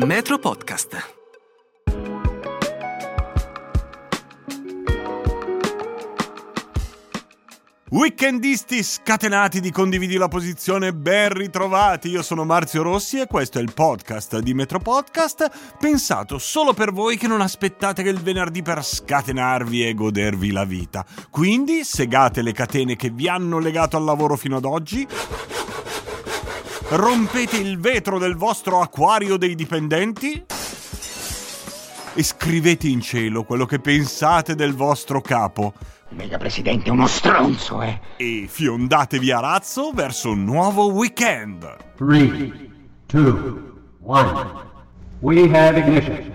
Metro Podcast. Weekendisti scatenati di Condividi la posizione, ben ritrovati. Io sono Marzio Rossi e questo è il podcast di Metro Podcast, pensato solo per voi che non aspettate che il venerdì per scatenarvi e godervi la vita. Quindi segate le catene che vi hanno legato al lavoro fino ad oggi, rompete il vetro del vostro acquario dei dipendenti e scrivete in cielo quello che pensate del vostro capo. Il mega presidente è uno stronzo, E fiondatevi a razzo verso un nuovo weekend. 3, 2, 1. We have ignition.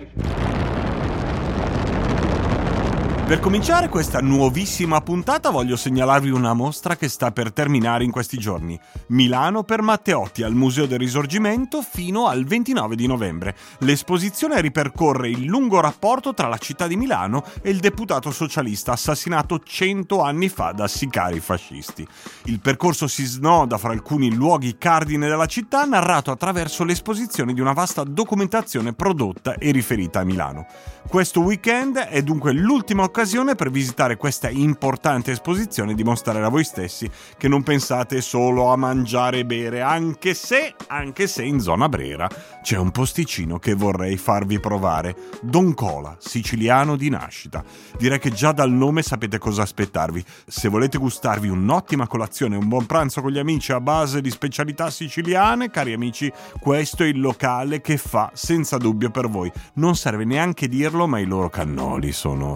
Per cominciare questa nuovissima puntata voglio segnalarvi una mostra che sta per terminare in questi giorni. Milano per Matteotti al Museo del Risorgimento fino al 29 di novembre. L'esposizione ripercorre il lungo rapporto tra la città di Milano e il deputato socialista assassinato 100 anni fa da sicari fascisti. Il percorso si snoda fra alcuni luoghi cardine della città, narrato attraverso l'esposizione di una vasta documentazione prodotta e riferita a Milano. Questo weekend è dunque l'ultima occasione per visitare questa importante esposizione e dimostrare a voi stessi che non pensate solo a mangiare e bere, anche se in zona Brera c'è un posticino che vorrei farvi provare. Don Cola, siciliano di nascita. Direi che già dal nome sapete cosa aspettarvi. Se volete gustarvi un'ottima colazione e un buon pranzo con gli amici a base di specialità siciliane, cari amici, questo è il locale che fa senza dubbio per voi. Non serve neanche dirlo, ma i loro cannoli sono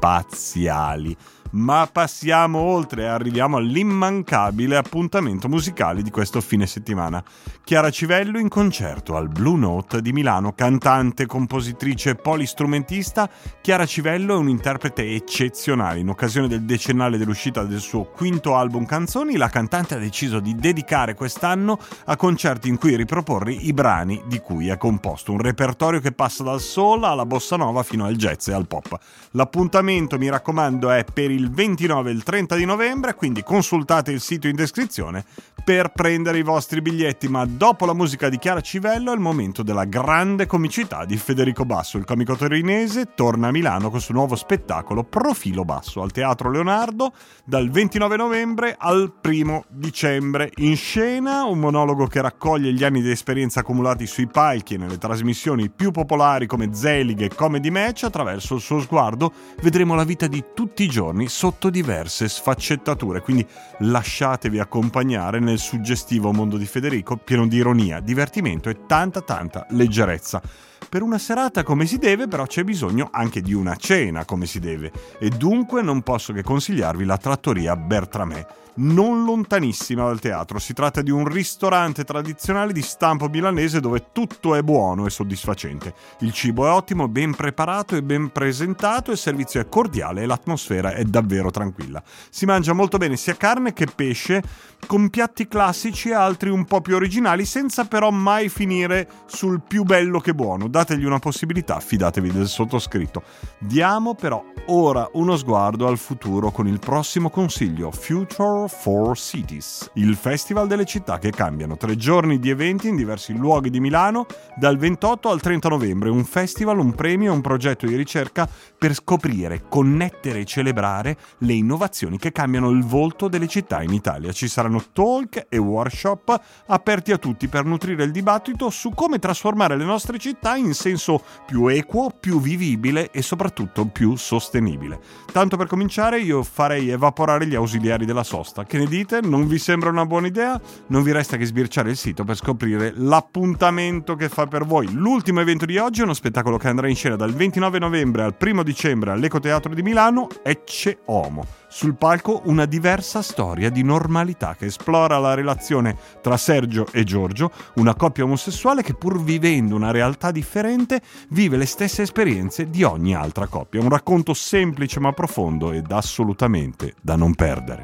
spaziali. Ma passiamo oltre e arriviamo all'immancabile appuntamento musicale di questo fine settimana. Chiara Civello in concerto al Blue Note di Milano. Cantante, compositrice e polistrumentista, Chiara Civello è un'interprete eccezionale. In occasione del decennale dell'uscita del suo quinto album Canzoni, la cantante ha deciso di dedicare quest'anno a concerti in cui riproporre i brani di cui è composto. Un repertorio che passa dal soul alla bossa nova fino al jazz e al pop. L'appuntamento, mi raccomando, è per il 29 e il 30 di novembre, quindi consultate il sito in descrizione per prendere i vostri biglietti. Ma dopo la musica di Chiara Civello è il momento della grande comicità di Federico Basso. Il comico torinese torna a Milano con il suo nuovo spettacolo Profilo Basso al Teatro Leonardo dal 29 novembre al 1 dicembre. In scena un monologo che raccoglie gli anni di esperienza accumulati sui palchi e nelle trasmissioni più popolari come Zelig e Comedy Match. Attraverso il suo sguardo vedremo la vita di tutti i giorni sotto diverse sfaccettature, quindi lasciatevi accompagnare nel suggestivo mondo di Federico, pieno di ironia, divertimento e tanta leggerezza. Per una serata come si deve, però, c'è bisogno anche di una cena come si deve, e dunque non posso che consigliarvi la trattoria Bertramè, non lontanissima dal teatro. Si tratta di un ristorante tradizionale di stampo milanese dove tutto è buono e soddisfacente. Il cibo è ottimo, ben preparato e ben presentato, il servizio è cordiale e l'atmosfera è davvero tranquilla. Si mangia molto bene sia carne che pesce, con piatti classici e altri un po' più originali, senza però mai finire sul più bello che buono. Dategli una possibilità, fidatevi del sottoscritto. Diamo però ora uno sguardo al futuro con il prossimo consiglio, Future for Cities, il festival delle città che cambiano. 3 giorni di eventi in diversi luoghi di Milano dal 28 al 30 novembre. Un festival, un premio e un progetto di ricerca per scoprire, connettere e celebrare le innovazioni che cambiano il volto delle città in Italia. Ci saranno talk e workshop aperti a tutti per nutrire il dibattito su come trasformare le nostre città in senso più equo, più vivibile e soprattutto più sostenibile. Tanto per cominciare io farei evaporare gli ausiliari della sosta. Che ne dite? Non vi sembra una buona idea? Non vi resta che sbirciare il sito per scoprire l'appuntamento che fa per voi. L'ultimo evento di oggi è uno spettacolo che andrà in scena dal 29 novembre al 1 dicembre all'Ecoteatro di Milano, Ecce Homo. Sul palco una diversa storia di normalità che esplora la relazione tra Sergio e Giorgio, una coppia omosessuale che pur vivendo una realtà differente vive le stesse esperienze di ogni altra coppia. Un racconto semplice ma profondo ed assolutamente da non perdere.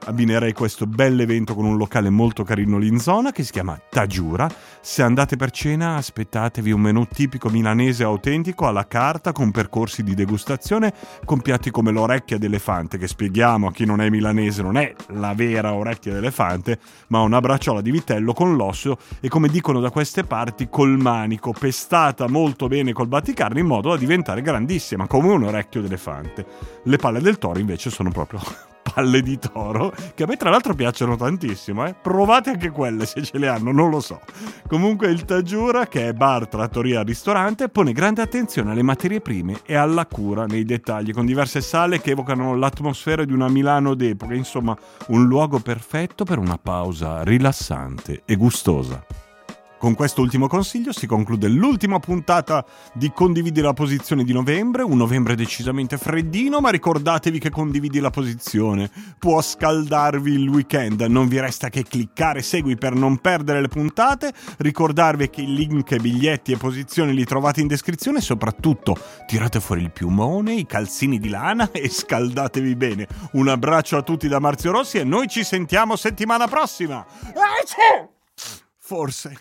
Abbinerei questo bell'evento con un locale molto carino lì in zona che si chiama Tagiura. Se andate per cena aspettatevi un menù tipico milanese autentico alla carta con percorsi di degustazione con piatti come l'orecchia d'elefante, che spieghiamo a chi non è milanese non è la vera orecchia d'elefante ma una bracciola di vitello con l'osso e, come dicono da queste parti, col manico, pestata molto bene col batticarne in modo da diventare grandissima come un orecchio d'elefante. Le palle del toro invece sono proprio palle di toro, che a me tra l'altro piacciono tantissimo, provate anche quelle se ce le hanno, non lo so. Comunque il Tagiura, che è bar, trattoria, ristorante, pone grande attenzione alle materie prime e alla cura nei dettagli, con diverse sale che evocano l'atmosfera di una Milano d'epoca, insomma un luogo perfetto per una pausa rilassante e gustosa. Con questo ultimo consiglio si conclude l'ultima puntata di Condividi la posizione di novembre, un novembre decisamente freddino, ma ricordatevi che Condividi la posizione può scaldarvi il weekend. Non vi resta che cliccare segui per non perdere le puntate, ricordarvi che i link, biglietti e posizioni li trovate in descrizione e soprattutto tirate fuori il piumone, i calzini di lana e scaldatevi bene. Un abbraccio a tutti da Marzio Rossi e noi ci sentiamo settimana prossima! Forse...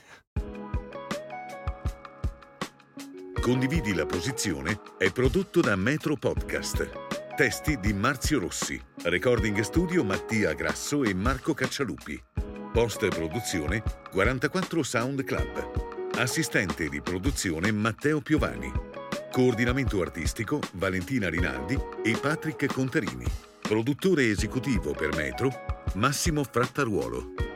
Condividi la posizione è prodotto da Metro Podcast. Testi di Marzio Rossi. Recording studio Mattia Grasso e Marco Caccialuppi. Post produzione 44 Sound Club. Assistente di produzione Matteo Piovani. Coordinamento artistico Valentina Rinaldi e Patrick Contarini. Produttore esecutivo per Metro Massimo Frattaruolo.